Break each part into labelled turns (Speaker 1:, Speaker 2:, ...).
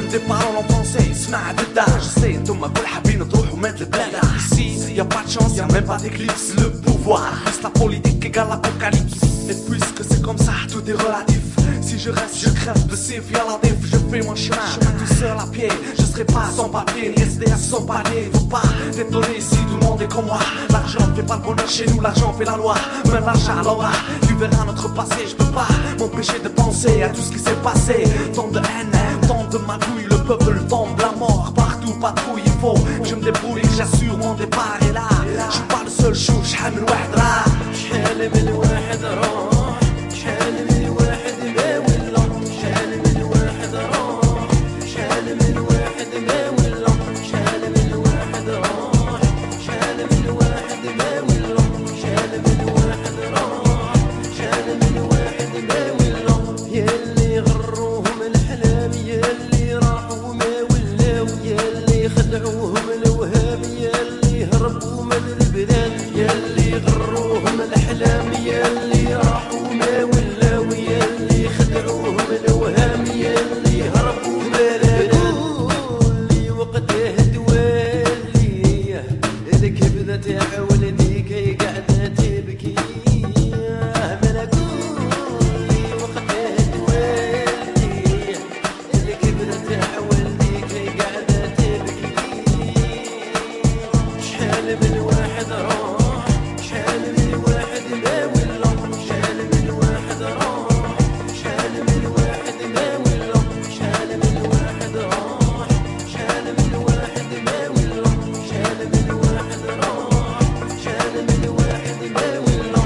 Speaker 1: des paroles en français, اسمع بالدا. Je sais انتم كل حابين تروحوا مد البلاد. Ici y'a pas de chance, y'a même pas d'éclipse. Le pouvoir, plus la politique égale l'apocalypse. Et puisque c'est comme ça, tout est relatif. Si je reste, je crève de sif, y'a la diff. Je fais mon chemin, tout seul à pied. Je serai pas sans papier, ni SDF sans palier. Faut pas t'étonner si tout le monde est comme moi. L'argent fait pas le bonheur chez nous, l'argent fait la loi. Mais l'argent l'aura, tu verras notre passé. Je peux pas m'empêcher de penser à tout ce qui s'est passé. Tant de haine, tant de magouille, le peuple tombe la mort. Partout, patrouille, il faut que je me débrouille, que j'assure mon départ. Et là, je suis pas le seul chou, j'حال من واحد راح.
Speaker 2: شحال من واحد راح، شحال من واحد ما ولا، شحال من واحد راح، شحال من واحد ما ولا، شحال من واحد راح، شحال من واحد ما ولا، شحال من واحد راح، شحال من واحد ما ولا. ياللي غروهم الأحلام، ياللي راحوا ما ولاو، ياللي خدعوهم الوهام، ياللي هربوا من البلاد، ياللي غروهم الأحلام، ياللي راحوا ما ولاو، ياللي خدعوهم الوهام، ياللي هربوا من البلاد. قولي وقته توالي الكبدة تاع ولديك قاعدة تبكي. من قولي وقته توالي الكبدة تاع ولديك قاعدة تبكي. شحال من واحد راح، شحال من واحد ما ولا، شحال من واحد راح، شحال من واحد ما ولا، شحال من واحد راح، شحال من واحد ما ولا، شحال من واحد راح، شحال من واحد ما ولا.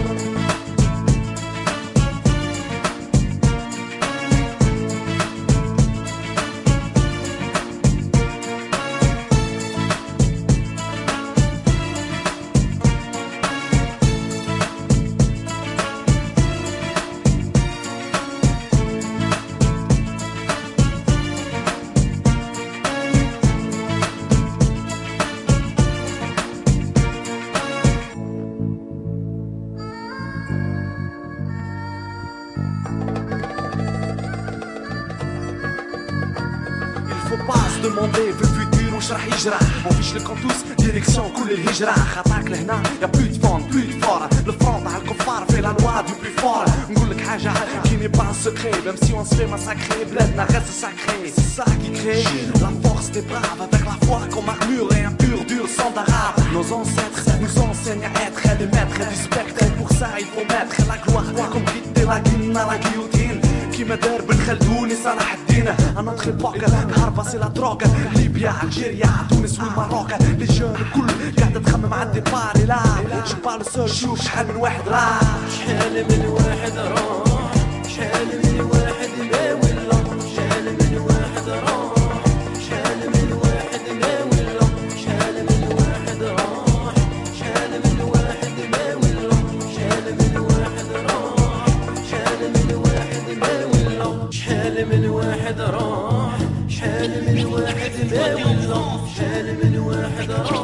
Speaker 1: Il faut pas se demander في الفيتور وش راح يجرى. وفيش الكونتوس ديريكسيون كل الهجرة. خاطرك لهنا يا بلو دو فون بلو دو فور. الفرون تاع الكفار في لا لوا دو بلو فور. نقول لك حاجة كي ني با سكري. Même si on se fait massacrer, بلادنا reste sacré. C'est ça qui crée la force des braves. Avec la foi comme armure et un pur dur sang d'arabe. Nos ancêtres nous enseignent à être les maîtres du spectre. Et pour ça il faut mettre la gloire comme quitter la guine à la guillotine. كيما دار بن خلدون صلاح الدين. À notre époque الهربة سي لا دروغ. ليبيا الجيريا تونس والماروك. لي جون الكل قاعدة تخمم على الديبار. لا جو با لو سول شوف شحال من واحد راح،
Speaker 2: شحال من واحد راح، شحال من واحد ما ولا، شحال من واحد راح، شحال من واحد ما ولا، شحال من واحد راح، شحال من واحد ما ولا، شحال من واحد راح، شحال من واحد ما ولا، شحال من واحد راح، شحال من واحد ما ولا، شحال من واحد راح.